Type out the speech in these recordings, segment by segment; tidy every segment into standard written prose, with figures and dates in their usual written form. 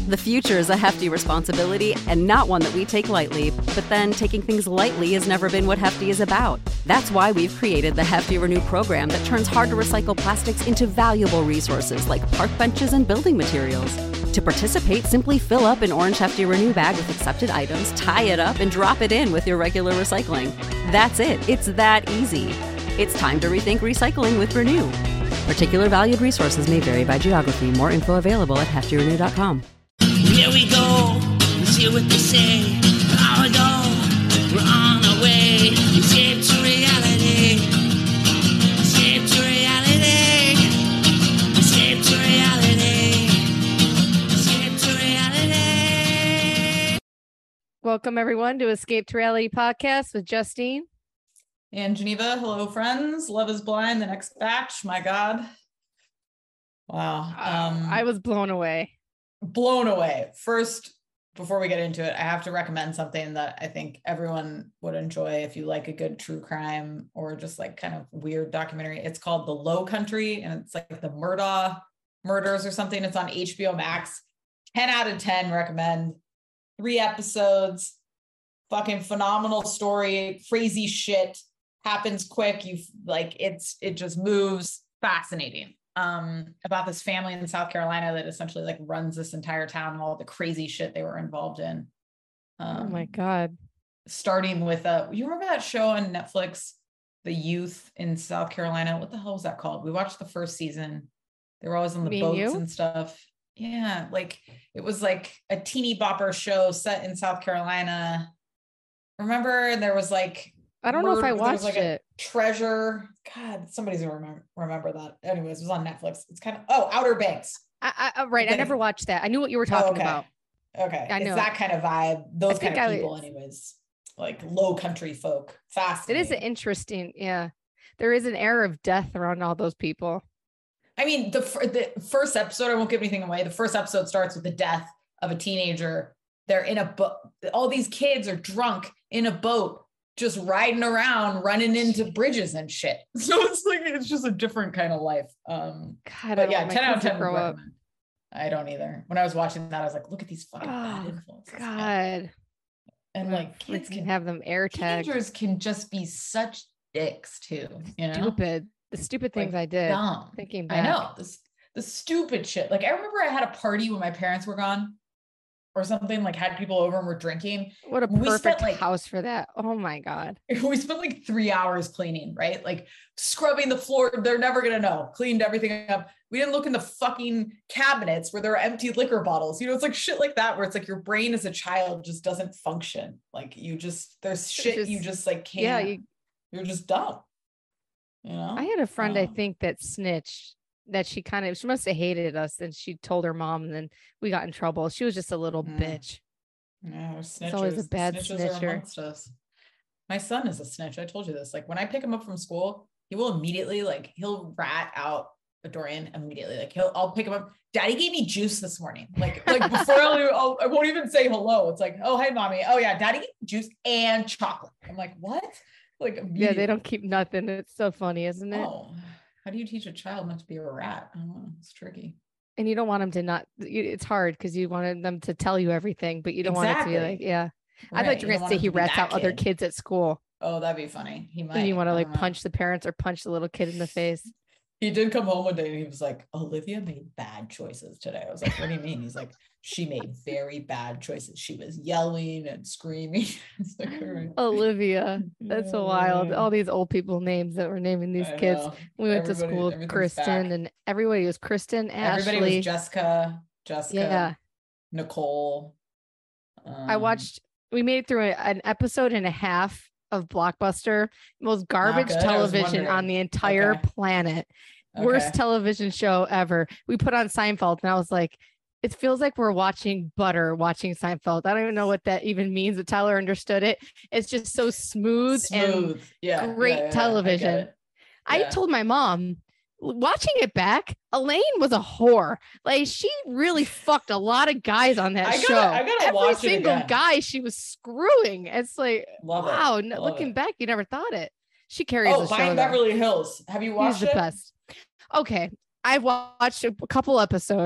The future is a hefty responsibility and not one that we take lightly. But then taking things lightly has never been what Hefty is about. That's why we've created the Hefty Renew program that turns hard to recycle plastics into valuable resources like park benches and building materials. To participate, simply fill up an orange Hefty Renew bag with accepted items, tie it up, and drop it in with your regular recycling. That's it. It's that easy. It's time to rethink recycling with Renew. Particular valued resources may vary by geography. More info available at heftyrenew.com. Here we go, let's hear what they say. Now we go, we're on our way. Escape to reality. Escape to reality. Escape to reality. Escape to reality. Welcome everyone to Escape to Reality podcast with Justine and Geneva. Hello, friends. Love is Blind, the next batch. My God. Wow. I was blown away. First, before we get into it, I have to recommend something that I think everyone would enjoy if you like a good true crime or just like kind of weird documentary. It's called The Low Country, and it's like the Murdaugh murders or something. It's on HBO Max. 10 out of 10 recommend. 3 episodes. Fucking phenomenal story. Crazy shit. Happens quick. It just moves. Fascinating. About this family in South Carolina that essentially like runs this entire town and all the crazy shit they were involved in. Oh my God. Starting with, you remember that show on Netflix, The Youth in South Carolina? What the hell was that called? We watched the first season. They were always on the boats and stuff. Yeah. Like it was like a teeny bopper show set in South Carolina. Remember there was like, I don't know if I watched it. Treasure. God, somebody's gonna remember that. Anyways, it was on Netflix. It's kind of Outer Banks. Right. I never watched that. I knew what you were talking about. Okay. I know. It's that kind of vibe. Those kind of people, anyways. Like low country folk. Fascinating. It is interesting. Yeah. There is an air of death around all those people. I mean, the first episode, I won't give anything away. The first episode starts with the death of a teenager. They're in a boat. All these kids are drunk in a boat, just riding around, running into bridges and shit. So it's just a different kind of life. God, but yeah, 10 out of 10 would recommend. I don't either. When I was watching that, I was like, look at these fucking bad influences. God. And like kids can have them air tagged. Teenagers can just be such dicks too. You know? Stupid. The stupid things I did. Dumb. Thinking back. I know. The stupid shit. Like I remember I had a party when my parents were gone. Or something, like had people over and were drinking. What a perfect house for that. Oh my God. We spent like 3 hours cleaning, right? Like scrubbing the floor. They're never going to know. Cleaned everything up. We didn't look in the fucking cabinets where there are empty liquor bottles. You know, it's like shit like that, where it's like your brain as a child just doesn't function. Like there's shit you just like can't. Yeah, you're just dumb. You know? I had a friend, I think, that snitched. That she must have hated us, and she told her mom, and then we got in trouble. She was just a little bitch. Yeah, snitchers. It's always a bad snitcher. Are amongst us. My son is a snitch. I told you this. Like when I pick him up from school, he will immediately he'll rat out Dorian immediately. Like I'll pick him up. Daddy gave me juice this morning. Like before I won't even say hello. It's like, oh hey mommy. Oh yeah, Daddy gave me juice and chocolate. I'm like, what? Like yeah, they don't keep nothing. It's so funny, isn't it? Oh. How do you teach a child not to be a rat? I don't know. It's tricky. And you don't want them to not, it's hard because you wanted them to tell you everything, but you don't want it to be like, yeah. Right. I thought you were going to say he rats out other kids at school. Oh, that'd be funny. He might. And you want to punch the parents or punch the little kid in the face. He did come home one day and he was like, Olivia made bad choices today. I was like, what do you mean? He's like, she made very bad choices. She was yelling and screaming. Like, right. Olivia. That's so wild. All these old people names that were naming these kids. We went to school with Kristen and everybody was Kristen, Ashley. Everybody was Jessica, yeah. Nicole. We made it through an episode and a half of Blockbuster, most garbage television on the entire planet. Worst television show ever. We put on Seinfeld and I was like, it feels like we're watching butter watching Seinfeld. I don't even know what that even means, but Tyler understood it. It's just so smooth. And great television. I told my mom, watching it back, Elaine was a whore. Like she really fucked a lot of guys on that show. Every single guy she was screwing. It's like, wow. Looking back, you never thought it. She carries the show. Find Beverly Hills. Have you watched it? The best. Okay. I've watched a couple episodes.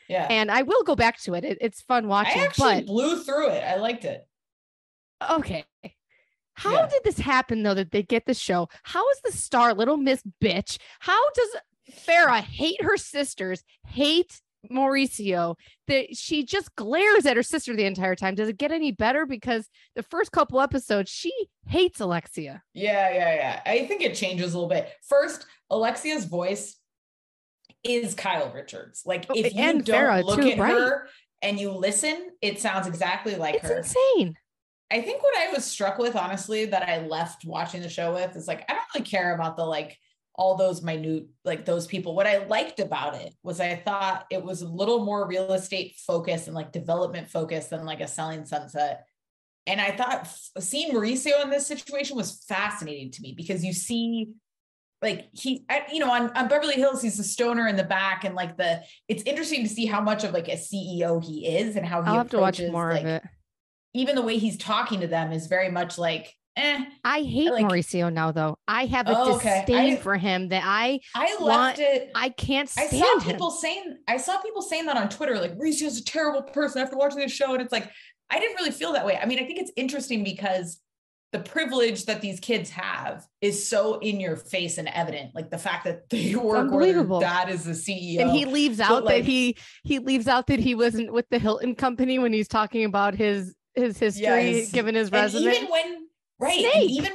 Yeah. And I will go back to it. It's fun watching. I actually blew through it. I liked it. Okay. How did this happen though, that they get the show? How is the star Little Miss Bitch? How does Farrah hate her sisters, hate Mauricio, that she just glares at her sister the entire time? Does it get any better? Because the first couple episodes, she hates Alexia. Yeah. I think it changes a little bit. First, Alexia's voice is Kyle Richards. Like if you don't Farrah look too, at her and you listen, it sounds exactly like her. It's insane. I think what I was struck with, honestly, that I left watching the show with is like, I don't really care about the like all those minute, like those people. What I liked about it was I thought it was a little more real estate focused and like development focused than like a Selling Sunset. And I thought seeing Mauricio in this situation was fascinating to me because you see like on Beverly Hills, he's a stoner in the back and like it's interesting to see how much of like a CEO he is and how he I'll have to watch more like, of it. Even the way he's talking to them is very much like, I hate like, Mauricio now, though. I have a disdain for him that I left it. I can't stand him. I saw people saying that on Twitter, like Mauricio's a terrible person after watching this show. And it's like, I didn't really feel that way. I mean, I think it's interesting because the privilege that these kids have is so in your face and evident. Like the fact that they work where their dad is the CEO. And he leaves out that he leaves out that he wasn't with the Hilton company when he's talking about his history, given his resume. Even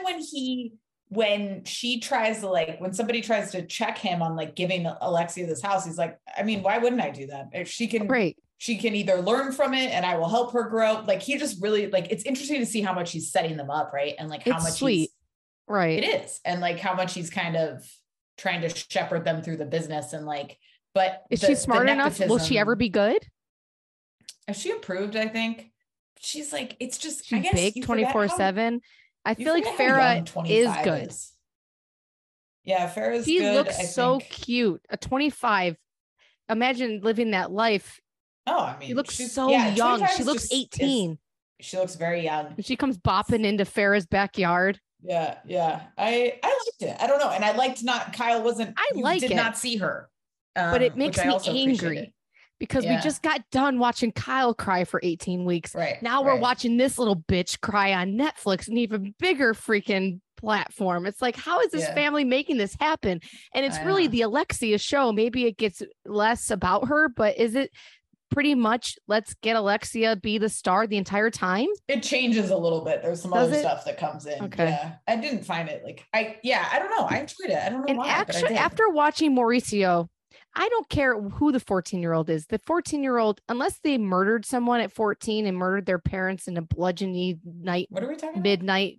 when she tries to like, when somebody tries to check him on like giving Alexia this house, he's like, I mean, why wouldn't I do that? If she can, she can either learn from it and I will help her grow. Like he just really like, it's interesting to see how much he's setting them up. Right. And like how much sweet. Right. It is. And like how much he's kind of trying to shepherd them through the business and like, but is she smart enough? Will she ever be good? If she improved, I think. She's like, it's just, she's big 24/7. I feel like Farrah is good. Yeah, Farrah's she good. Looks so cute. A 25. Imagine living that life. Oh, I mean, she looks so young. She looks 18. She looks very young. She comes bopping into Farrah's backyard. Yeah. I liked it. I don't know. And I liked Kyle wasn't, did not see her. But it makes me angry. Because we just got done watching Kyle cry for 18 weeks. Right. Now we're watching this little bitch cry on Netflix, an even bigger freaking platform. It's like, how is this family making this happen? And it's really the Alexia show. Maybe it gets less about her, but is it pretty much let's get Alexia be the star the entire time? It changes a little bit. There's some other stuff that comes in. Okay. Yeah. I didn't find it like, I don't know. I enjoyed it. I don't know why. Actually, after watching Mauricio, I don't care who the 14-year-old is. The 14-year-old, unless they murdered someone at 14 and murdered their parents in a bludgeoning night, what are we talking midnight?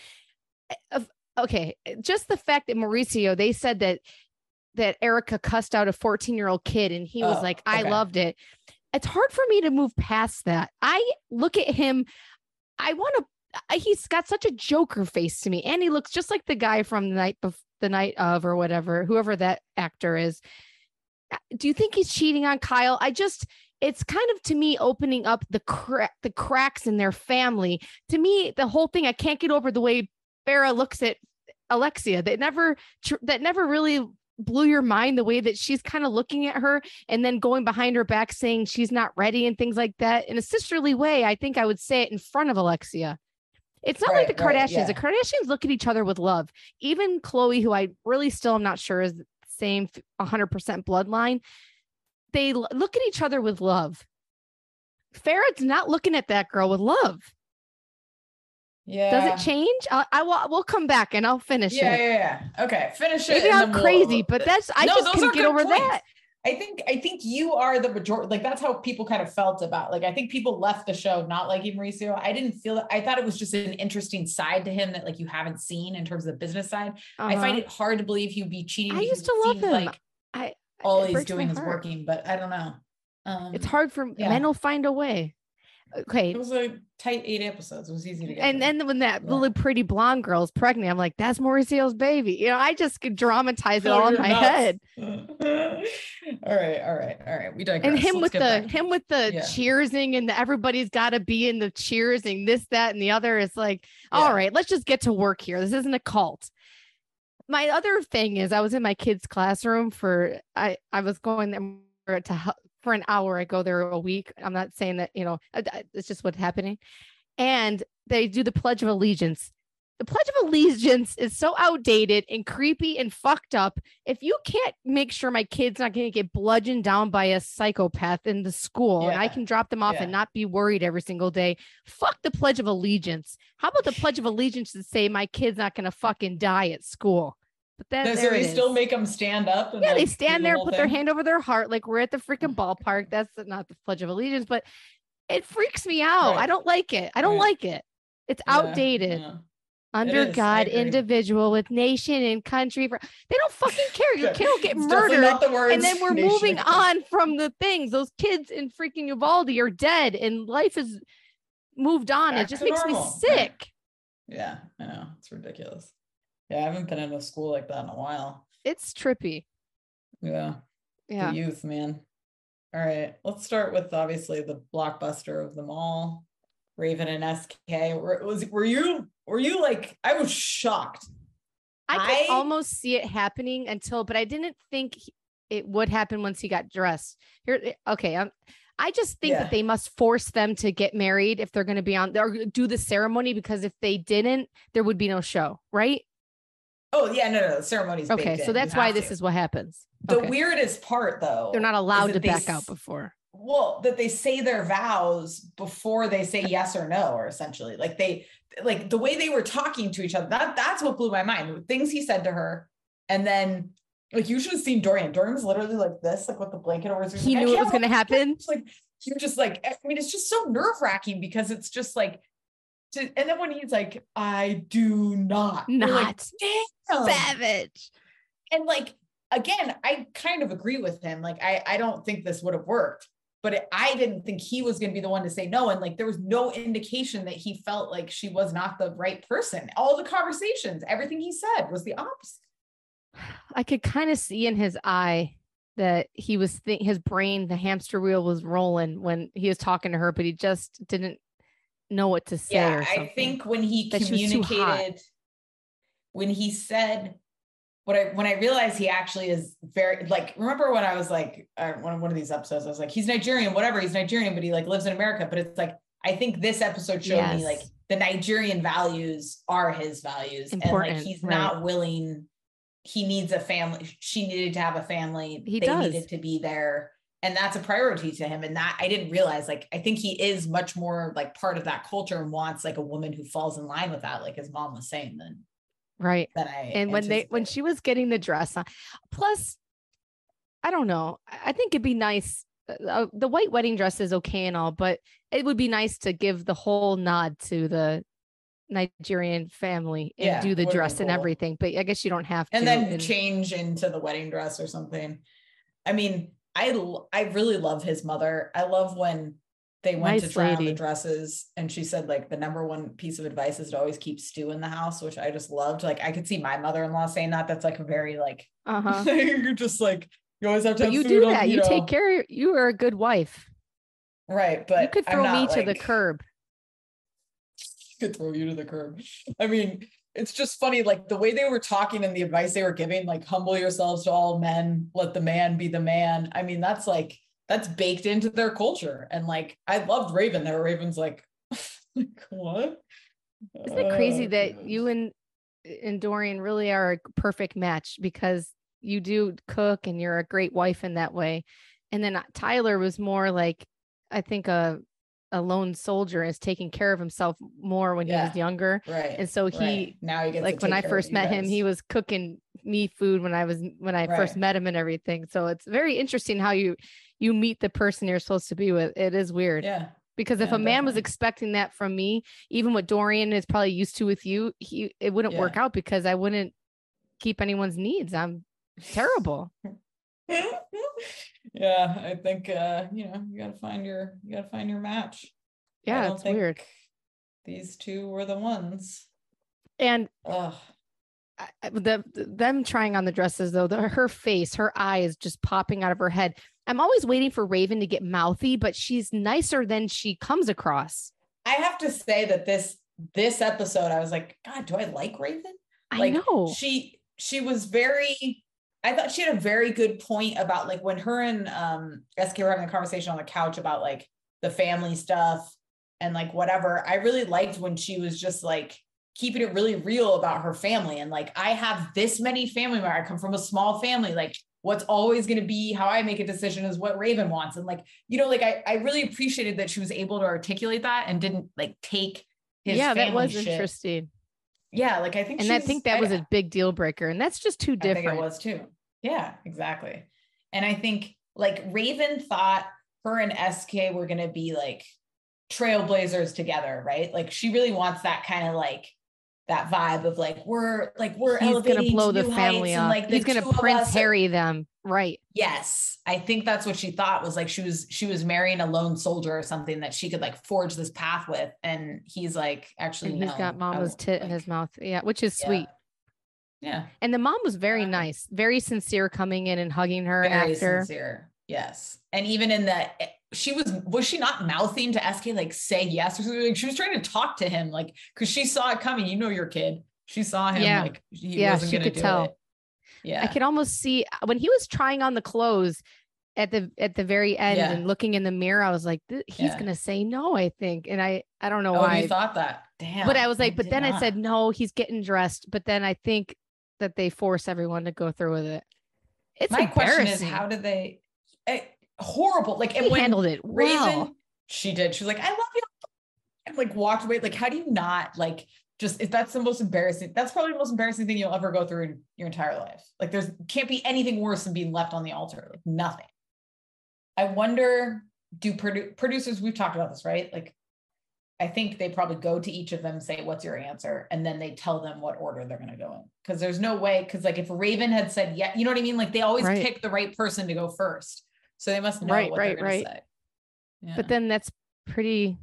Okay, just the fact that Mauricio, they said that Erica cussed out a 14-year-old kid and he was like, I loved it. It's hard for me to move past that. I look at him, he's got such a Joker face to me, and he looks just like the guy from the night of or whatever, whoever that actor is. Do you think he's cheating on Kyle? It's kind of, to me, opening up the cracks in their family. To me, the whole thing, I can't get over the way Farrah looks at Alexia. That never really blew your mind, the way that she's kind of looking at her and then going behind her back saying she's not ready and things like that. In a sisterly way, I think I would say it in front of Alexia. It's not like the Kardashians. The Kardashians look at each other with love. Even Khloe, who I really still am not sure is same 100% bloodline, they look at each other with love. Farrah's not looking at that girl with love. Yeah. Does it change? We'll come back and I'll finish it. Yeah. Okay. Finish it. Maybe I'm crazy, but just can't get over points. that. I think you are the majority. Like that's how people kind of felt about, like, I think people left the show not liking Mauricio. I didn't feel that. I thought it was just an interesting side to him that like you haven't seen in terms of the business side. I find it hard to believe he'd be cheating. I used to love him. Like all he's doing is working, but I don't know. It's hard for men will find a way. Okay. It was a tight 8 episodes. It was easy to get. And then when that little pretty blonde girl's pregnant, I'm like, that's Mauricio's baby. You know, I just could dramatize it all in my head. All right. We digress. And him with the cheersing and everybody's got to be in the cheersing, this, that, and the other. Is like, all right, let's just get to work here. This isn't a cult. My other thing is I was in my kids' classroom I was going there for an hour. I go there a week. I'm not saying that, it's just what's happening. And they do the Pledge of Allegiance. The Pledge of Allegiance is so outdated and creepy and fucked up. If you can't make sure my kid's not going to get bludgeoned down by a psychopath in the school and I can drop them off and not be worried every single day, fuck the Pledge of Allegiance. How about the Pledge of Allegiance to say my kid's not going to fucking die at school? But then so they still make them stand up. And they stand there, put their hand over their heart, like we're at the freaking ballpark. That's not the Pledge of Allegiance, but it freaks me out. Right. I don't like it. I don't like it. It's outdated. Yeah. Under God, individual with nation and country. They don't fucking care. Your kid will get murdered. And then we're moving on from the things. Those kids in freaking Uvalde are dead and life is moved on. It just makes me sick. Yeah, I know. It's ridiculous. Yeah, I haven't been in a school like that in a while. It's trippy. Yeah. The youth, man. All right. Let's start with obviously the blockbuster of them all. Raven and SK. Were you like, I was shocked. I could almost see it happening but I didn't think it would happen once he got dressed. I just think that they must force them to get married if they're going to be on or do the ceremony, because if they didn't, there would be no show, right? Oh yeah, no, the ceremony's okay. So that's why this is what happens. The weirdest part, though, they're not allowed to back out before. Well, that they say their vows before they say yes or no, or essentially like the way they were talking to each other. That's what blew my mind. The things he said to her, and then like you should have seen Dorian. Dorian was literally like this, like with the blanket over his. He knew it was going to happen. Like you're just like, I mean, it's just so nerve wracking because it's just like. And then when he's like, I do not. Like, damn. Savage. And like, again, I kind of agree with him. Like, I don't think this would have worked, but I didn't think he was going to be the one to say no. And like, there was no indication that he felt like she was not the right person. All the conversations, everything he said was the opposite. I could kind of see in his eye that he was his brain, the hamster wheel was rolling when he was talking to her, but he just didn't know what to say. Or something. I think when he communicated, when he said when I realized he actually is very like, remember when I was like, one of these episodes, I was like, he's Nigerian, whatever, he's Nigerian, but he like lives in America. But it's like, I think this episode showed me like the Nigerian values are his values. Important, and like, he's not willing, he needs a family. She needed to have a family. They needed to be there. And that's a priority to him. And that I didn't realize, like, I think he is much more like part of that culture and wants like a woman who falls in line with that. Like his mom was saying then. Right. And when she was getting the dress on, plus, I don't know, I think it'd be nice. The white wedding dress is okay and all, but it would be nice to give the whole nod to the Nigerian family and do the dress and everything. But I guess you don't have to. And then change into the wedding dress or something. I mean, I really love his mother. I love when they went to try on the dresses and she said like the number one piece of advice is to always keep stew in the house, which I just loved. Like I could see my mother-in-law saying that. That's like a very like, you're just like, you always have to have you food do that. You take care. You are a good wife. Right. But you could throw me to the curb. Could throw you to the curb. I mean, it's just funny, like the way they were talking and the advice they were giving, like humble yourselves to all men, let the man be the man. I mean, that's baked into their culture. And like, I loved Raven there. Raven's like what? Isn't it crazy that you and Dorian really are a perfect match, because you do cook and you're a great wife in that way. And then Tyler was more like, I think a lone soldier, is taking care of himself more when he was younger. Right. And so now he gets like when I first met him, he was cooking me food when I first met him and everything. So it's very interesting how you meet the person you're supposed to be with. It is weird. Yeah. Because if a man was expecting that from me, even what Dorian is probably used to with you, it wouldn't work out, because I wouldn't keep anyone's needs. I'm terrible. Yeah, I think you gotta find your match. Yeah, it's weird. These two were the ones. And them trying on the dresses though, her face, her eyes just popping out of her head. I'm always waiting for Raven to get mouthy, but she's nicer than she comes across. I have to say that this episode, I was like, God, do I like Raven? I know. She was very, I thought she had a very good point about like when her and SK were having a conversation on the couch about like the family stuff and like whatever. I really liked when she was just like keeping it really real about her family. And like, I have this many family members. I come from a small family. Like what's always going to be how I make a decision is what Raven wants. And like, you know, like I really appreciated that she was able to articulate that and didn't like take his family that was shit. Interesting. Yeah. Like I think, and I think that was a big deal breaker, and that's just too different. I think it was too. Yeah, exactly. And I think like Raven thought her and SK were going to be like trailblazers together, right? Like she really wants that kind of like that vibe of like we're he's going to blow the family up. And like he's going to Prince Harry them, right? Yes, I think that's what she thought, was like she was marrying a lone soldier or something that she could like forge this path with, and he's like actually and he's got mama's tit in his mouth, which is sweet. Yeah. And the mom was very nice, very sincere, coming in and hugging her very after. Sincere. Yes. And even in was she not mouthing to SK, like say yes or something? Like, she was trying to talk to him, like, cause she saw it coming. You know, your kid, she saw him. Yeah. Like he wasn't going to do tell. It. Yeah. I could almost see when he was trying on the clothes at the very end and looking in the mirror, I was like, he's going to say no, I think. And I don't know why. You thought that. Damn. But I was like, I said, no, he's getting dressed. But then I think that they force everyone to go through with it. It's my question is, how did they horrible. Like, and when handled it well. Raven, she did. She was like, I love you. And like walked away. Like, how do you not like just, if that's the most embarrassing, that's probably the most embarrassing thing you'll ever go through in your entire life. Like can't be anything worse than being left on the altar. Like nothing. I wonder, do producers, we've talked about this, right? Like, I think they probably go to each of them, say, what's your answer? And then they tell them what order they're going to go in. Cause there's no way. Cause like if Raven had said, yeah, you know what I mean? Like they always pick the right person to go first. So they must know what they're going to say. Yeah. But then that's pretty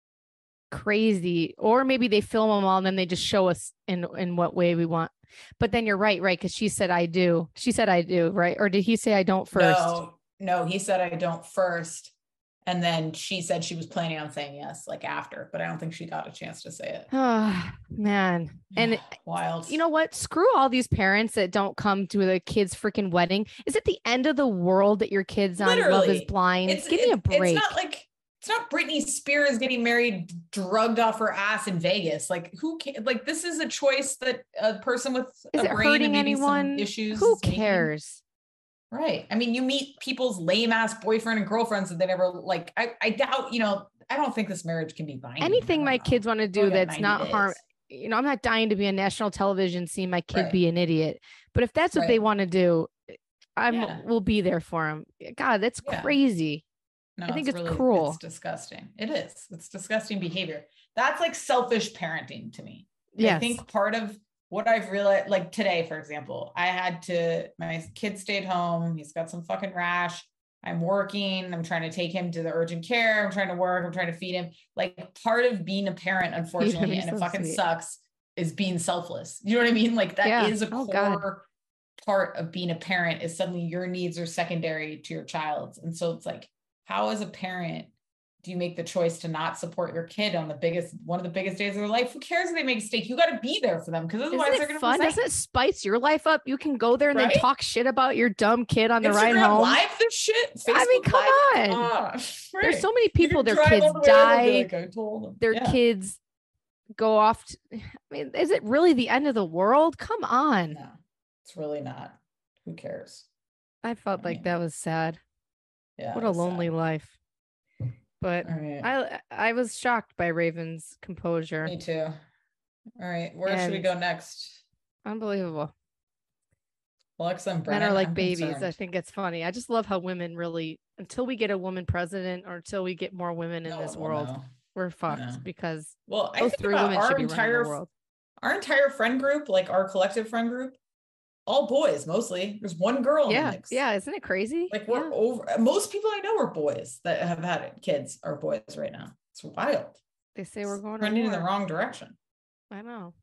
crazy. Or maybe they film them all and then they just show us in what way we want. But then you're right. Cause she said, I do. She said, I do. Right. Or did he say, I don't first? No, he said, I don't first. And then she said she was planning on saying yes, like after, but I don't think she got a chance to say it. Oh man. And wild. You know what? Screw all these parents that don't come to the kid's freaking wedding. Is it the end of the world that your kid's on Love is Blind? Give me a break. It's not Britney Spears getting married, drugged off her ass in Vegas. Like who can, like, this is a choice that a person with is a brain and maybe anyone? Some issues. Who cares? Right. I mean, you meet people's lame ass boyfriend and girlfriends that they never like. I doubt, I don't think this marriage can be binding. Anything my kids want to do that's not harm. I'm not dying to be on national television seeing my kid be an idiot. But if that's what they want to do, we'll be there for them. God, that's crazy. No, I think it's really cruel. It's disgusting. It is. It's disgusting behavior. That's like selfish parenting to me. Yes. I think part of what I've realized, like today, for example, my kid stayed home. He's got some fucking rash. I'm working. I'm trying to take him to the urgent care. I'm trying to work. I'm trying to feed him. Like part of being a parent, unfortunately, and it fucking sucks, is being selfless. You know what I mean? Like that is a core part of being a parent, is suddenly your needs are secondary to your child's. And so it's like, how as a parent do you make the choice to not support your kid on one of the biggest days of their life? Who cares if they make a mistake? You got to be there for them, because otherwise they're going to fun. Doesn't it spice your life up? You can go there and then talk shit about your dumb kid on the ride home. Live this shit. Facebook I mean, come on. There's so many people. Their kids die. Their kids go off. I mean, is it really the end of the world? Come on. No, it's really not. Who cares? I felt like that was sad. Yeah. What a lonely life. But I was shocked by Raven's composure. Me too. All right. Where should we go next? Unbelievable. Alexa and Brennan. Men are like babies. Concerned. I think it's funny. I just love how women really, until we get a woman president or until we get more women in this world, we're fucked because those three women should be running the world. Our entire friend group, like our collective friend group, all boys mostly. There's one girl in the mix. Yeah, isn't it crazy? Like we're over. Most people I know are boys that have had kids are boys right now. It's wild. They say we're going trending in the wrong direction. I know.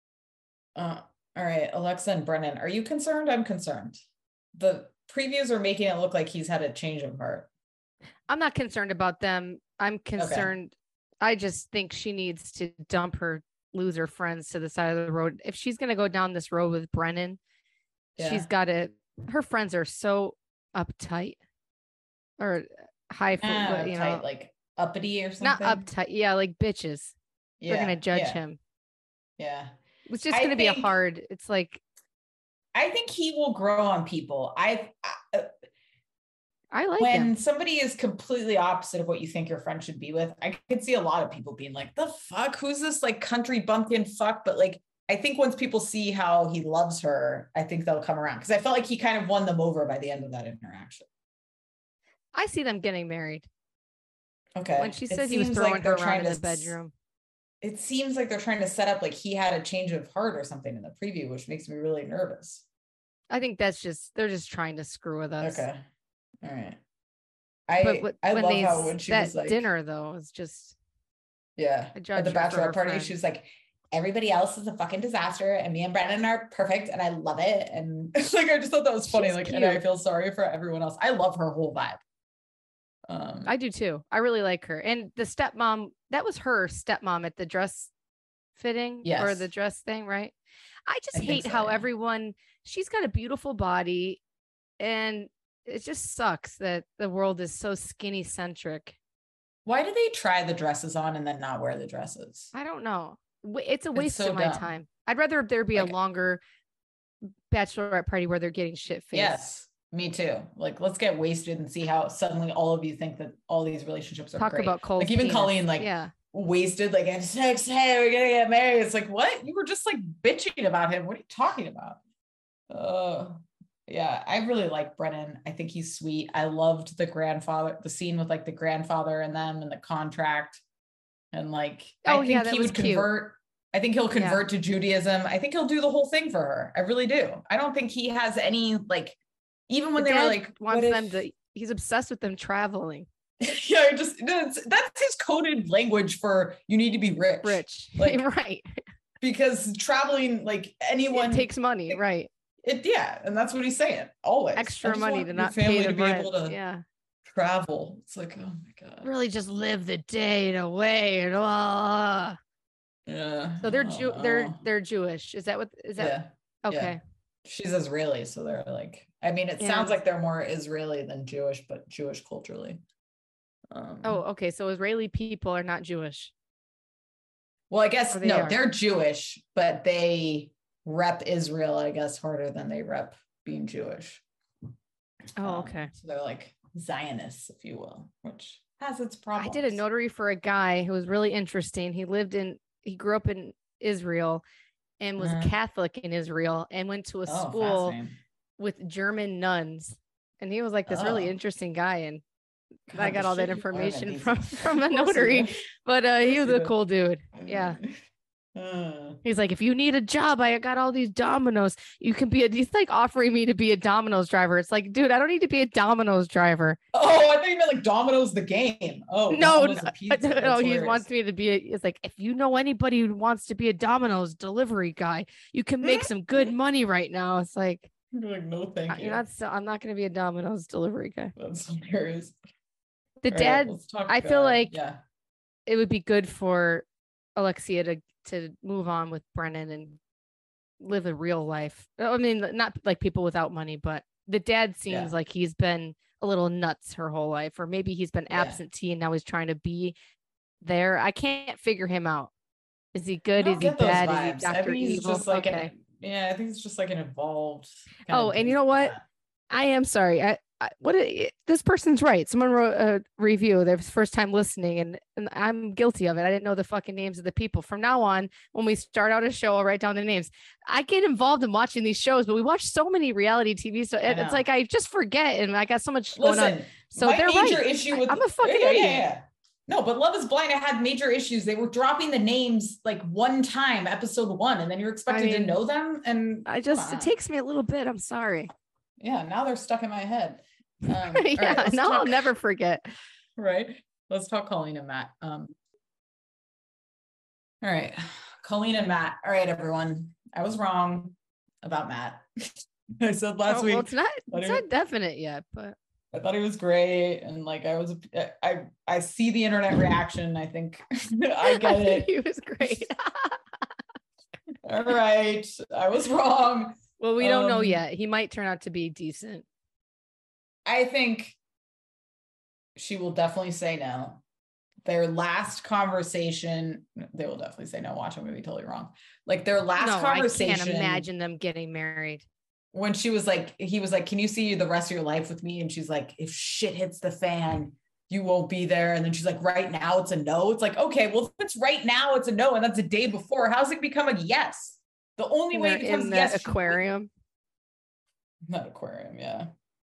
All right, Alexa and Brennan, are you concerned? I'm concerned. The previews are making it look like he's had a change of heart. I'm not concerned about them. I'm concerned. I just think she needs to dump her loser friends to the side of the road. If she's going to go down this road with Brennan, she's got to Her friends are so uptight or uptight, like uppity or something. Not uptight. Yeah, like bitches. Yeah, they're gonna judge him. Yeah, it's just gonna be a hard. It's like, I think he will grow on people. I like when him. Somebody is completely opposite of what you think your friend should be with. I could see a lot of people being like, "The fuck? Who's this like country bumpkin fuck?" But like, I think once people see how he loves her, I think they'll come around, because I felt like he kind of won them over by the end of that interaction. I see them getting married. Okay. When she said he was throwing her around in the bedroom. It seems like they're trying to set up like he had a change of heart or something in the preview, which makes me really nervous. I think they're just trying to screw with us. Okay. All right. I love how when she was like dinner though, is just at the bachelorette party, she was like, everybody else is a fucking disaster and me and Brennan are perfect and I love it. And like, I just thought that was funny. Like, and I feel sorry for everyone else. I love her whole vibe. I do too. I really like her. And the stepmom, that was her stepmom at the dress fitting or the dress thing, right? I just hate how everyone, she's got a beautiful body and it just sucks that the world is so skinny centric. Why do they try the dresses on and then not wear the dresses? I don't know. It's a waste of my time. I'd rather there be a longer bachelorette party where they're getting shit faced. Yes. Me too. Like, let's get wasted and see how suddenly all of you think that all these relationships are great. Talk about cold. Like even Colleen, like wasted, like I'm 6, hey, we're gonna get married. It's like, what? You were just like bitching about him. What are you talking about? Yeah, I really like Brennan. I think he's sweet. I loved the scene with like the grandfather and them and the contract. And like, I think he would convert. I think he'll convert to Judaism. I think he'll do the whole thing for her. I really do. I don't think he has any like. Even when they were like, he's obsessed with them traveling. Yeah, that's his coded language for you need to be rich. Like, right. Because traveling, like anyone takes money, right? And that's what he's saying always. Extra money to not pay the rent. Able to travel. It's like, oh my god, really just live the day away and Yeah. So they're Jewish. Is that what? Is that okay? Yeah. She's Israeli, so they're like, I mean, it sounds like they're more Israeli than Jewish, but Jewish culturally. Okay. So Israeli people are not Jewish. Well, I guess they're Jewish, but they rep Israel, I guess, harder than they rep being Jewish. Oh, okay. So they're like Zionists, if you will, which has its problems. I did a notary for a guy who was really interesting. He grew up in Israel and was Catholic in Israel and went to a school with German nuns. And he was like this really interesting guy. And God, I got all that information from a notary, but he was a cool dude. Yeah. He's like, if you need a job, I got all these Domino's. You can be he's like offering me to be a Domino's driver. It's like, dude, I don't need to be a Domino's driver. Oh, I thought you meant like Domino's the game. Oh, no, he wants me to be. It's like, if you know anybody who wants to be a Domino's delivery guy, you can make some good money right now. It's like, you're like, no, thank you. I'm not going to be a Domino's delivery guy. That's hilarious. The dad, I feel like it would be good for Alexia to move on with Brennan and live a real life. I mean, not like people without money, but the dad seems like he's been a little nuts her whole life, or maybe he's been absentee and now he's trying to be there. I can't figure him out. Is he good? Is he bad? Is he Dr. Evil? Just like I think it's just like an evolved. And you know what? I am sorry. This person's right. Someone wrote a review. Their first time listening, and I'm guilty of it. I didn't know the fucking names of the people. From now on, when we start out a show, I'll write down the names. I get involved in watching these shows, but we watch so many reality TV, so it's like I just forget, and I got so much going on. So they're right. Issue with, I'm a fucking idiot. Yeah. No, but Love is Blind, I had major issues. They were dropping the names like one time, episode 1, and then you're expected to know them. And it takes me a little bit. I'm sorry. Yeah, now they're stuck in my head. I'll never forget. Right. Let's talk Colleen and Matt. All right. Colleen and Matt. All right, everyone. I was wrong about Matt. I said last week. Well, it's not definite yet, but I thought he was great. And like, I see the internet reaction. I think I get it. He was great. All right. I was wrong. Well, we don't know yet. He might turn out to be decent. I think she will definitely say no. Their last conversation, they will definitely say no. Watch, I'm going to be totally wrong. Like their last conversation. I can't imagine them getting married. When she was like, he was like, can you see the rest of your life with me? And she's like, if shit hits the fan, you won't be there. And then she's like, right now it's a no. It's like, okay, well, if it's right now, it's a no. And that's a day before. How's it become a yes? The only way it becomes in yes. Aquarium. Not aquarium. Yeah.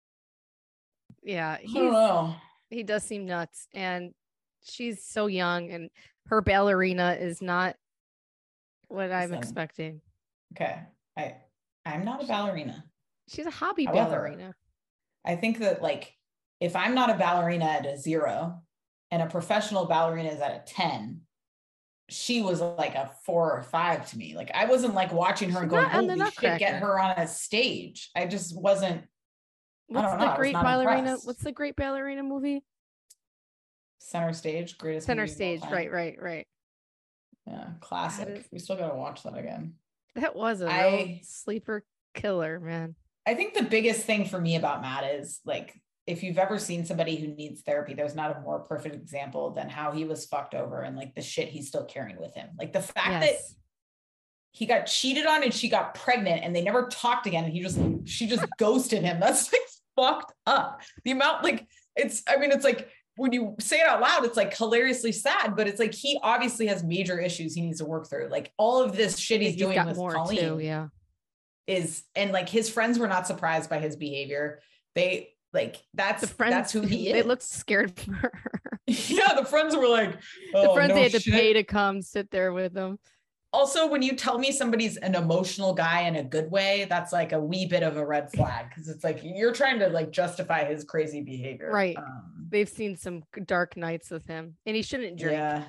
Yeah. I don't know. He does seem nuts. And she's so young and her ballerina is not what I'm expecting. Okay. I'm not a ballerina. She's a hobby ballerina. I think that like, if I'm not a ballerina at a 0 and a professional ballerina is at a 10, she was like a 4 or 5 to me. Like I wasn't like watching her and going, holy shit, get her on a stage. I just wasn't. What's the great ballerina? What's the great ballerina movie? Center Stage, greatest Center Stage. Right. Yeah, classic. We still got to watch that again. That was a real sleeper killer, man. I think the biggest thing for me about Matt is like, if you've ever seen somebody who needs therapy, there's not a more perfect example than how he was fucked over and like the shit he's still carrying with him. Like the fact that he got cheated on and she got pregnant and they never talked again. And she just ghosted him. That's like fucked up. The amount, like, it's like when you say it out loud, it's like hilariously sad, but it's like, he obviously has major issues he needs to work through. Like all of this shit he's doing with Colleen and like his friends were not surprised by his behavior. They like, that's who he is. They looked scared for her. Yeah. The friends were like, the friends they had to pay to come sit there with them. Also, when you tell me somebody's an emotional guy in a good way, that's like a wee bit of a red flag because it's like you're trying to like justify his crazy behavior. Right. They've seen some dark nights with him and he shouldn't drink. Yeah.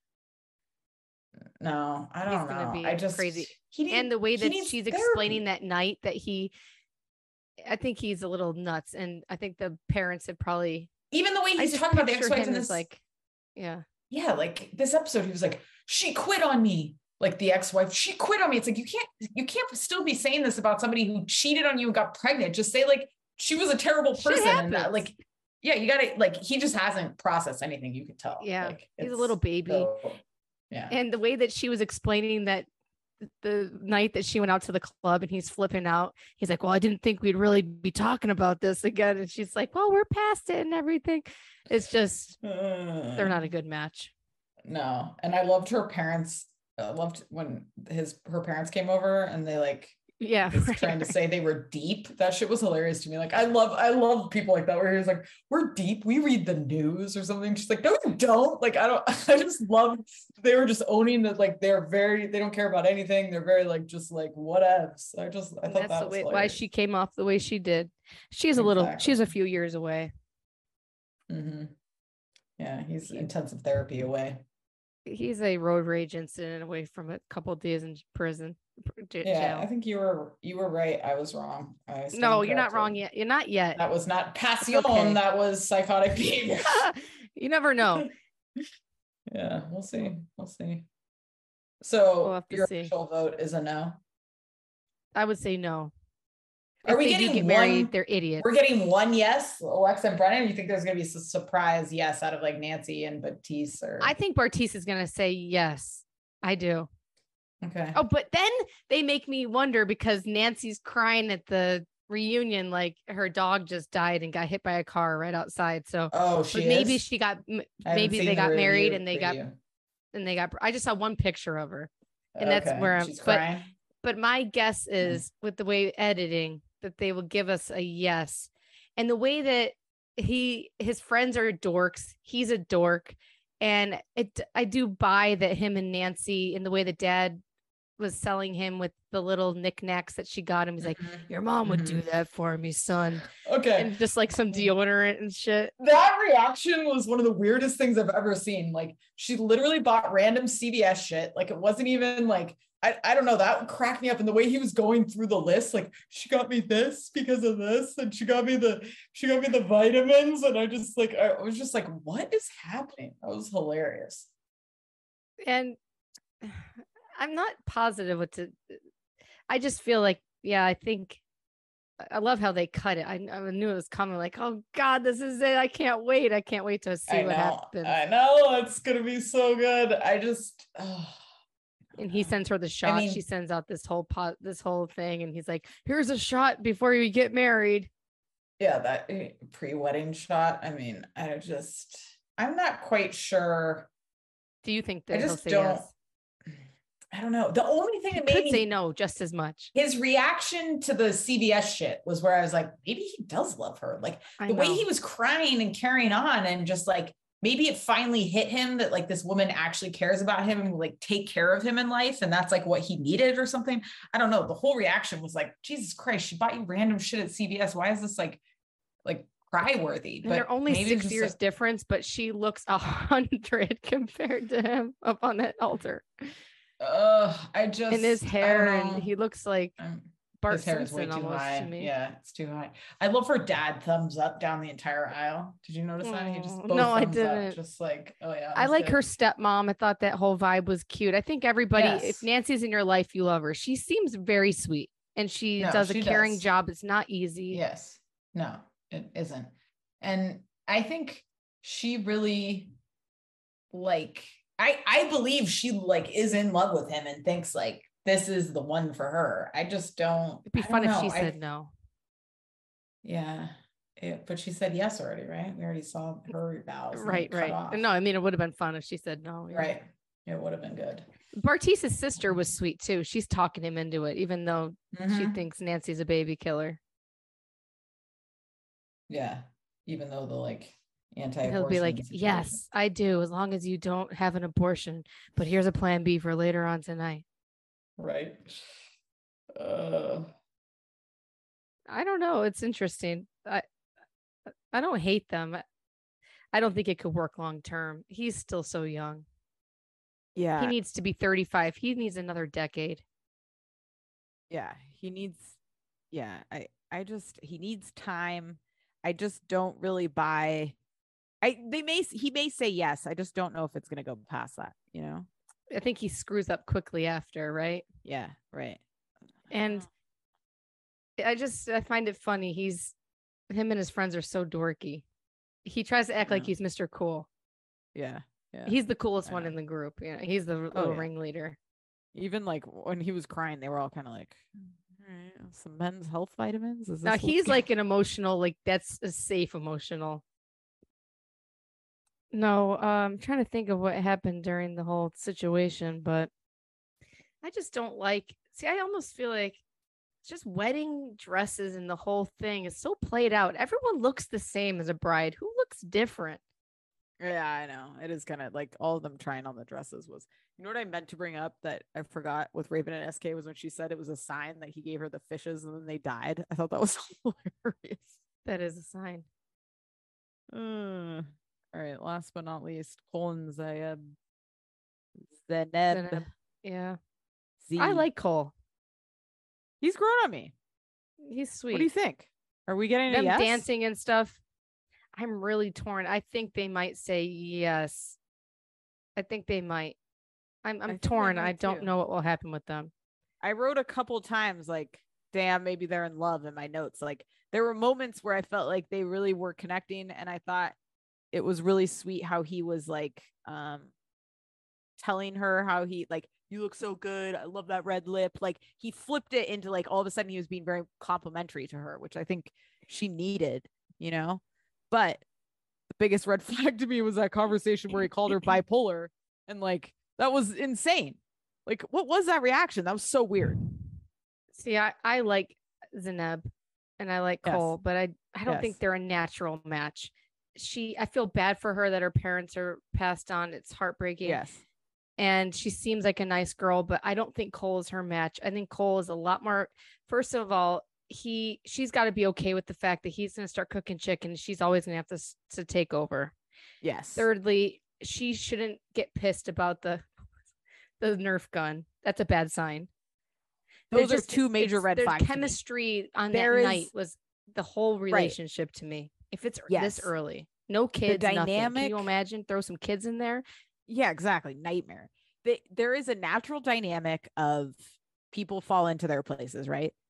No, I don't know. Be I just crazy. And the way that she's explaining that night that I think he's a little nuts. And I think the parents have probably. Even the way he's talking about the ex-wife in this. Like, yeah. Yeah. Like this episode, he was like, she quit on me. Like the ex-wife, she quit on me. It's like, you can't still be saying this about somebody who cheated on you and got pregnant. Just say like, she was a terrible person. And that, like, yeah, you gotta like, he just hasn't processed anything. You could tell. Yeah. Like, he's a little baby. So, yeah. And the way that she was explaining that the night that she went out to the club and he's flipping out, he's like, well, I didn't think we'd really be talking about this again. And she's like, well, we're past it and everything. It's just, they're not a good match. No. And I loved her parents. I loved when her parents came over and they like, trying to say they were deep. That shit was hilarious to me. Like, I love people like that where he's like, we're deep. We read the news or something. She's like, no, you don't. Like, I just love, they were just owning that. Like, they don't care about anything. They're very like, just like whatevs. I thought that's that was why she came off the way she did. She's she's a few years away. Mm-hmm. Yeah. He's intensive therapy away. He's a road rage incident away from a couple of days in prison. Yeah, I think you were right. I was wrong. No, you're not wrong yet. You're not yet. That was not passion. Okay. That was psychotic behavior. You never know. Yeah, we'll see. So your official vote is a no? I would say no. Are we getting married? They're idiots. We're getting one yes, Alexa and Brennan. Or you think there's going to be a surprise yes out of like Nancy and Bartise? Or I think Bartise is going to say yes. I do. Okay. Oh, but then they make me wonder because Nancy's crying at the reunion, like her dog just died and got hit by a car right outside. So maybe they got married and they got. I just saw one picture of her, and that's where I'm. But my guess is with the way editing that they will give us a yes, and the way that his friends are dorks, he's a dork, and I do buy that him and Nancy and the way that Dad was selling him with the little knickknacks that she got him. He's like, your mom would do that for me, son. Okay. And just like some deodorant and shit. That reaction was one of the weirdest things I've ever seen. Like she literally bought random CVS shit. Like it wasn't even like, I don't know, that cracked me up. And the way he was going through the list, like she got me this because of this. And she got me the vitamins. And I was just like, what is happening? That was hilarious. And I'm not positive I just feel like Yeah, I think I love how they cut it. I knew it was coming. Like, oh God, this is it. I can't wait. I can't wait to see what happens. I know it's gonna be so good. And he sends her the shot. She sends out this whole thing, and he's like, "Here's a shot before you get married." Yeah, that pre-wedding shot. I mean, I'm not quite sure. Do you think that he'll say yes? I don't know. The only thing that made me say no just as much. His reaction to the CBS shit was where I was like, maybe he does love her. Like the way he was crying and carrying on, and just like, maybe it finally hit him that like this woman actually cares about him and will like take care of him in life. And that's like what he needed or something. I don't know. The whole reaction was like, Jesus Christ, she bought you random shit at CBS. Why is this like cry worthy? But they're only 6 years difference, but she looks 100 compared to him up on that altar. And his hair, and he looks like Bart Simpson almost to me. Yeah, it's too high. I love her dad thumbs up down the entire aisle. Did you notice that? He just I didn't. Up, just like, oh yeah. I like her stepmom. I thought that whole vibe was cute. I think everybody, if Nancy's in your life, you love her. She seems very sweet, and she does a caring job. It's not easy. Yes, no, it isn't. And I think she really I believe she like is in love with him and thinks like this is the one for her. I just don't. It'd be fun if she said no. Yeah. But she said yes already, right? We already saw her vows. Right. No, I mean, it would have been fun if she said no. Yeah. Right. It would have been good. Bartice's sister was sweet too. She's talking him into it, even though she thinks Nancy's a baby killer. Yeah. Even though the anti-abortion. He'll be like, yes, I do, as long as you don't have an abortion. But here's a plan B for later on tonight. Right. I don't know. It's interesting. I don't hate them. I don't think it could work long term. He's still so young. Yeah. He needs to be 35. He needs another decade. Yeah. He needs he needs time. I just don't really buy. He may say yes. I just don't know if it's going to go past that, you know? I think he screws up quickly after, right? Yeah, right. And I find it funny. Him and his friends are so dorky. He tries to act like he's Mr. Cool. Yeah. He's the coolest one in the group. Yeah, he's the ringleader. Even like when he was crying, they were all kind of like, all right, some men's health vitamins. Now he's like an emotional, like that's a safe emotional. No, I'm trying to think of what happened during the whole situation, but I just don't I almost feel like it's just wedding dresses and the whole thing is so played out. Everyone looks the same as a bride. Who looks different? Yeah, I know. It is kind of like all of them trying on the dresses was, you know what I meant to bring up that I forgot with Raven and SK was when she said it was a sign that he gave her the fishes and then they died. I thought that was hilarious. That is a sign. All right, last but not least, Cole and Zanab. Yeah. I like Cole. He's grown on me. He's sweet. What do you think? Are we getting them dancing and stuff? I'm really torn. I think they might say yes. I think they might. I'm torn. I don't know what will happen with them. I wrote a couple times like, damn, maybe they're in love in my notes. Like there were moments where I felt like they really were connecting, and I thought it was really sweet how he was like telling her how he like, you look so good. I love that red lip. Like he flipped it into like all of a sudden he was being very complimentary to her, which I think she needed, you know. But the biggest red flag to me was that conversation where he called her bipolar, and like that was insane. Like what was that reaction? That was so weird. See, I like Zanab and I like Cole, but I don't think they're a natural match. I feel bad for her that her parents are passed on. It's heartbreaking. Yes. And she seems like a nice girl, but I don't think Cole is her match. I think Cole is a lot more, first of all, she's got to be okay with the fact that he's going to start cooking chicken. She's always going to have to take over. Yes. Thirdly, she shouldn't get pissed about the Nerf gun. That's a bad sign. Those are two major red flags. Chemistry on that night was the whole relationship to me. If it's this early, no kids, nothing. Can you imagine? Throw some kids in there. Yeah, exactly. Nightmare. There is a natural dynamic of people fall into their places, right?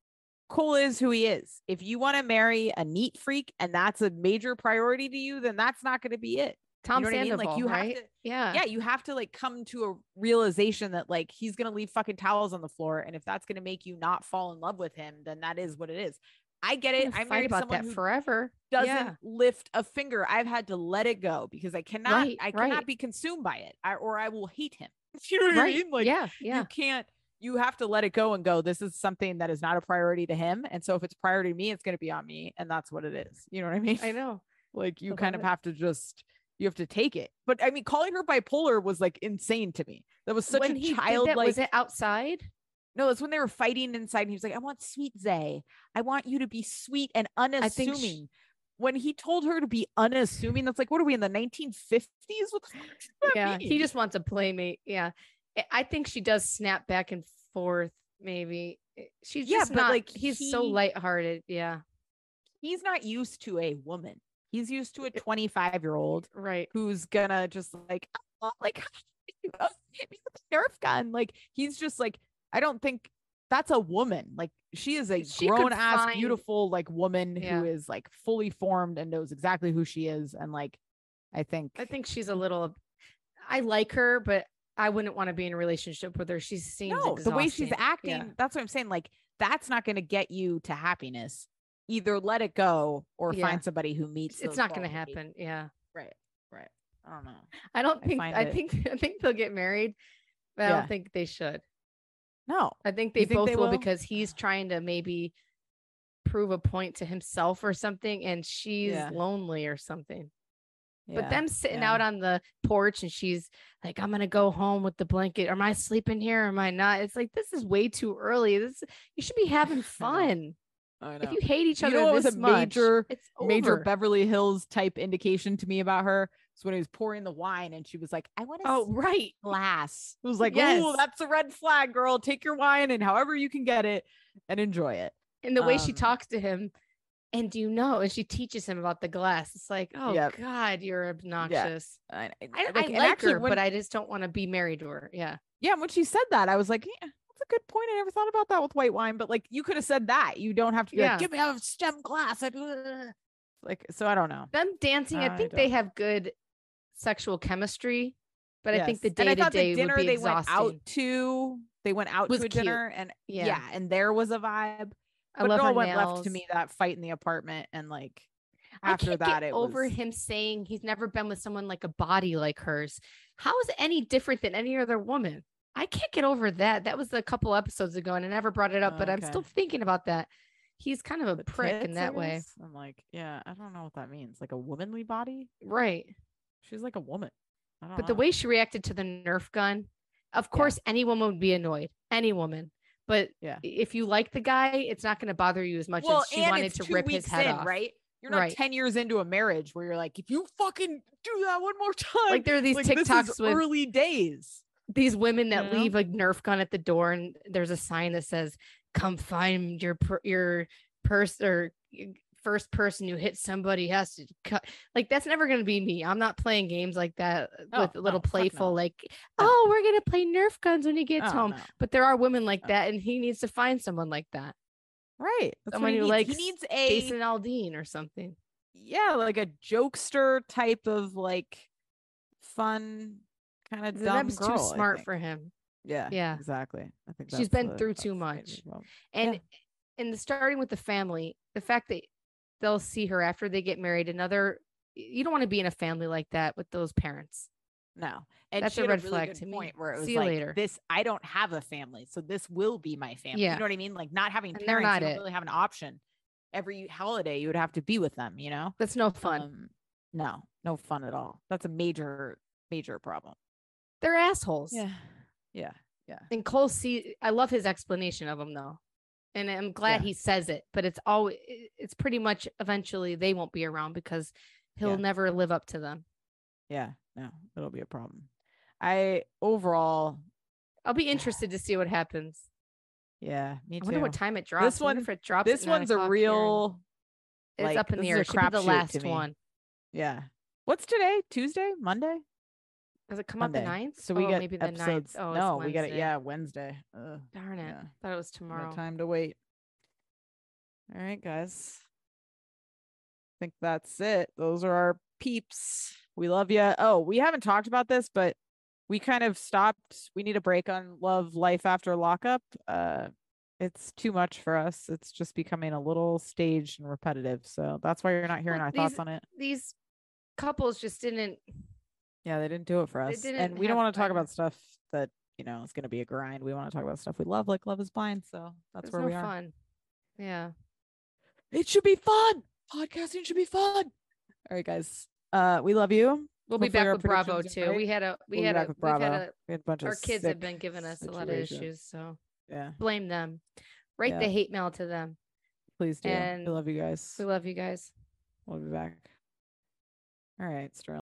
Cole is who he is. If you want to marry a neat freak and that's a major priority to you, then that's not going to be it. Tom you know Sandoval, I mean? Like you right? have to, yeah, you have to like come to a realization that like he's going to leave fucking towels on the floor, and if that's going to make you not fall in love with him, then that is what it is. I get it. I'm fight about that forever. Doesn't lift a finger. I've had to let it go because I cannot. I cannot be consumed by it, or I will hate him. You know what I mean? Like, you can't. You have to let it go and go. This is something that is not a priority to him, and so if it's priority to me, it's going to be on me, and that's what it is. You know what I mean? I know. Like you kind of have to just. You have to take it. But I mean, calling her bipolar was like insane to me. That was such a childlike. Was it outside? No, it's when they were fighting inside. And he was like, I want sweet Zay. I want you to be sweet and unassuming. When he told her to be unassuming, that's like, what are we in the 1950s? Yeah, he just wants a playmate. Yeah. I think she does snap back and forth, maybe. She's just not like he's so lighthearted. Yeah. He's not used to a woman. He's used to a 25-year-old, right? Who's gonna just like, oh, like hit me with a Nerf gun. Like he's just like, I don't think that's a woman. Like she is a grown-ass, beautiful like woman who is like fully formed and knows exactly who she is. And like, I think she's a little. I like her, but I wouldn't want to be in a relationship with her. She seems exhausting. The way she's acting. That's what I'm saying. Like that's not going to get you to happiness. Either let it go or find somebody who meets. It's not going to happen. Yeah. Right. I don't know. I think they'll get married, but I don't think they should. No, I think they both will because he's trying to maybe prove a point to himself or something, and she's lonely or something. Yeah, but them sitting out on the porch and she's like, I'm going to go home with the blanket. Am I sleeping here? Or am I not? It's like, this is way too early. You should be having fun. I know. If you hate each other, you know what was a major over. Beverly Hills type indication to me about her? So when he was pouring the wine and she was like, I want to glass. It was like, oh, that's a red flag, girl. Take your wine and however you can get it and enjoy it. And the way she talks to him, and and she teaches him about the glass. It's like, oh God, you're obnoxious. Yeah. I like her, but I just don't want to be married to her. Yeah. Yeah. And when she said that, I was like, yeah, that's a good point. I never thought about that with white wine, but like you could have said that. You don't have to be like, give me a stem glass. Like, so I don't know. Them dancing, I think they have good sexual chemistry, but I think the day-to-day dinner would be they exhausting. went out to a dinner and and there was a vibe. But it all went left to me that fight in the apartment, and like after that, it was over him saying he's never been with someone like a body like hers. How is it any different than any other woman? I can't get over that. That was a couple episodes ago, and I never brought it up, but I'm still thinking about that. He's kind of a prick in that way. I'm like, I don't know what that means. Like a womanly body, right? She's like a woman. But the way she reacted to the Nerf gun, of course, any woman would be annoyed. Any woman. But if you like the guy, it's not going to bother you as much as she wanted to rip his head off. Right? You're not 10 years into a marriage where you're like, if you fucking do that one more time. Like there are these TikToks with early days. These women that leave a Nerf gun at the door, and there's a sign that says, "Come find your purse or." First person who hits somebody has to cut. Like that's never going to be me. I'm not playing games like that with a little playful, like, oh, we're going to play Nerf guns when he gets home. No. But there are women like that, and he needs to find someone like that. Right. Someone who likes Jason Aldean or something. Yeah, like a jokester type of like fun kind of dumb girl. Too smart for him. Yeah, exactly. I think she's been through too much. And in the starting with the family, the fact that they'll see her after they get married. You don't want to be in a family like that with those parents. No. And that's a red flag to me. Where it was see you like, later. I don't have a family, so this will be my family. Yeah. You know what I mean? Like not having parents, you don't really have an option. Every holiday you would have to be with them, you know? That's no fun. No fun at all. That's a major, major problem. They're assholes. Yeah. And Cole I love his explanation of them though. And I'm glad he says it, but it's pretty much eventually they won't be around because he'll never live up to them. Yeah, no, it'll be a problem. I'll be interested to see what happens. Yeah, me too. I wonder what time it drops. This one's a real. It's up in the air. It should be the last one. Yeah. What's today? Tuesday? Monday? Does it come out the 9th? So we get maybe episodes. The 9th. Oh, no, we got it. Yeah, Wednesday. Darn it. Thought it was tomorrow. No time to wait. All right, guys. I think that's it. Those are our peeps. We love you. Oh, we haven't talked about this, but we kind of stopped. We need a break on love life after lockup. It's too much for us. It's just becoming a little staged and repetitive. So that's why you're not hearing our thoughts on it. These couples just didn't. Yeah, they didn't do it for us. And we don't want to talk about stuff that, you know, is going to be a grind. We want to talk about stuff we love, like Love is Blind. So that's where we are. Fun. Yeah. It should be fun. Podcasting should be fun. All right, guys. We love you. We'll be back with Bravo too. We had a bunch of our kids have been giving us a lot of issues, so yeah, blame them. Write the hate mail to them. Please do. And we love you guys. We love you guys. We'll be back. All right, Sterling.